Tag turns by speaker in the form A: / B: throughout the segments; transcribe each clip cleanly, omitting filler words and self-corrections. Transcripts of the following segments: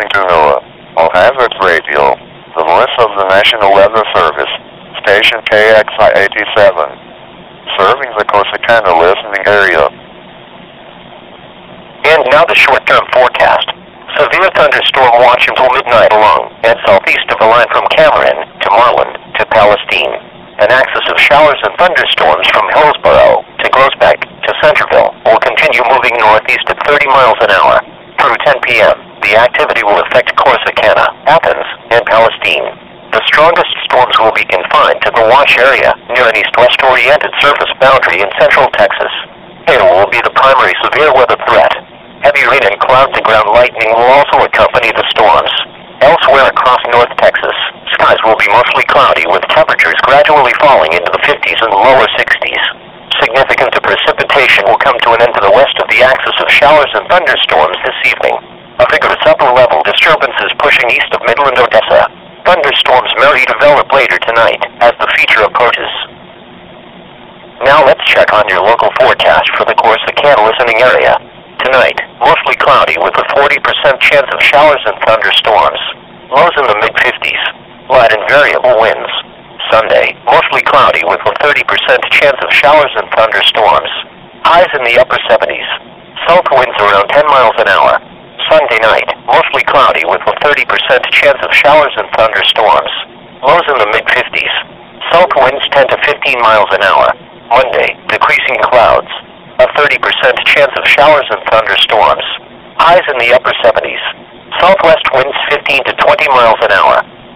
A: listening to NOAA, on Hazards Radio, the voice of the National Weather Service, station KXI-87, serving the Corsicana listening area.
B: And now the short-term forecast. Severe thunderstorm watch until midnight along and southeast of the line from Cameron to Marland to Palestine. An axis of showers and thunderstorms from Hillsborough to Groesbeck to Centerville will continue moving northeast at 30 miles an hour. Through 10 p.m., the activity will affect Corsicana, Athens, and Palestine. The strongest storms will be confined to the watch area near an east-west oriented surface boundary in central Texas. Hail will be the primary severe weather threat. Heavy rain and cloud-to-ground lightning will also accompany the storms. Elsewhere across North Texas, skies will be mostly cloudy with temperatures gradually falling into the 50s and lower 60s. Significant precipitation will come to an end to the west of the axis of showers and thunderstorms this evening. A vigorous upper-level disturbance is pushing east of Midland, Odessa. Thunderstorms may develop later tonight as the feature approaches. Now let's check on your local forecast for the Corsicana listening area. Tonight, mostly cloudy with a 40% chance of showers and thunderstorms. Lows in the mid-50s. Light and variable winds. Sunday, mostly cloudy with a 30% chance of showers and thunderstorms. Highs in the upper 70s. South winds around 10 miles an hour. Sunday night, mostly cloudy with a 30% chance of showers and thunderstorms. Lows in the mid-50s. South winds 10 to 15 miles an hour. Monday, decreasing clouds. A 30% chance of showers and thunderstorms. Highs in the upper 70s. Southwest winds 15 to 20 miles an hour.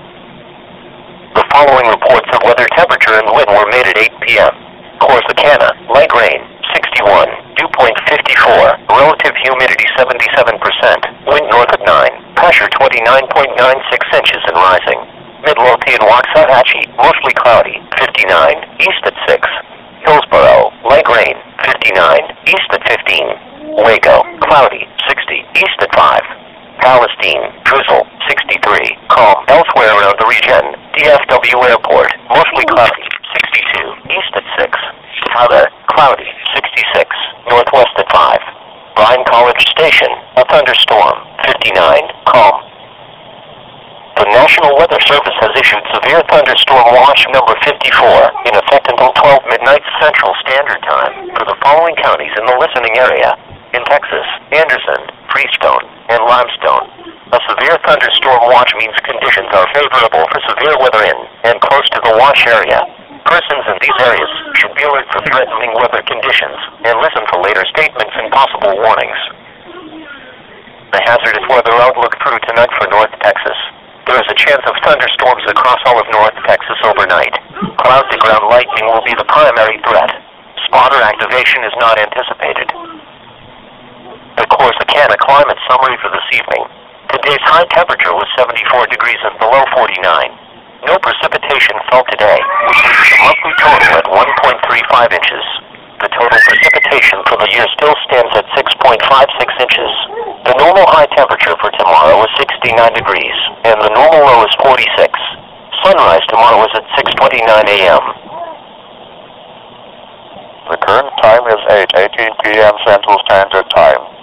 B: The following reports of weather temperature and wind were made at 8 p.m. Corsicana, light rain, 61, dew point 54, relative humidity 77%, wind north at 9, pressure 29.96 inches and rising. Midlothian and Waxahachie, mostly cloudy, 59, east at 6. Hillsborough, light rain, 59, east at 15. Waco, cloudy, 60, east at 5. Palestine, drizzle, 63, calm. Elsewhere around the region, DFW Airport, mostly cloudy, 62, east at 6. Tyler, cloudy, 66, northwest at 5. Bryan College Station, a thunderstorm, 59, calm. The National Weather Service has issued Severe Thunderstorm Watch number 54 in effect until 12 midnight Central Standard Time for the following counties in the listening area. In Texas, Anderson, Freestone, and Limestone. A severe thunderstorm watch means conditions are favorable for severe weather in and close to the watch area. Persons in these areas should be alert for threatening weather conditions and listen for later statements and possible warnings. The hazardous weather outlook through tonight for North Texas. There is a chance of thunderstorms across all of North Texas overnight. Cloud-to-ground lightning will be the primary threat. Spotter activation is not anticipated. The Corsicana climate summary for this evening. Today's high temperature was 74 degrees and below 49. No precipitation fell today, which leaves the monthly total at 1.35 inches. The total precipitation for the year still stands at 6.56 inches. The normal high temperature for tomorrow is 69 degrees, and the normal low is 46. Sunrise tomorrow is at 6:29 a.m.
A: The current time is 8:18 p.m. Central Standard Time.